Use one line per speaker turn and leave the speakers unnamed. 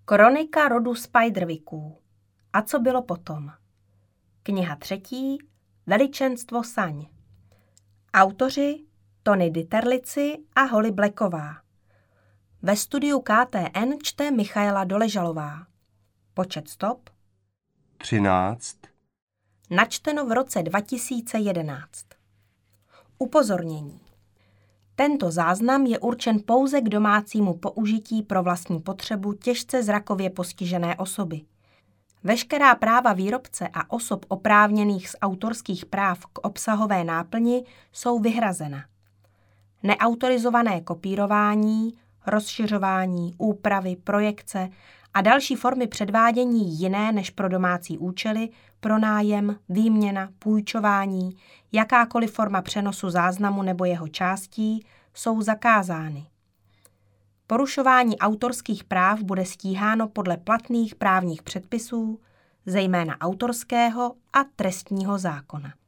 Kronika rodu Spiderwicků. A co bylo potom? Kniha 3. Veličenstvo saň. Autoři Tony Dieterlici a Holly Blacková. Ve studiu KTN čte Michaela Doležalová. Počet stop
13.
Načteno v roce 2011. Upozornění. Tento záznam je určen pouze k domácímu použití pro vlastní potřebu těžce zrakově postižené osoby. Veškerá práva výrobce a osob oprávněných z autorských práv k obsahové náplni jsou vyhrazena. Neautorizované kopírování, rozšiřování, úpravy, projekce a další formy předvádění jiné než pro domácí účely, pronájem, výměna, půjčování, jakákoliv forma přenosu záznamu nebo jeho částí jsou zakázány. Porušování autorských práv bude stíháno podle platných právních předpisů, zejména autorského a trestního zákona.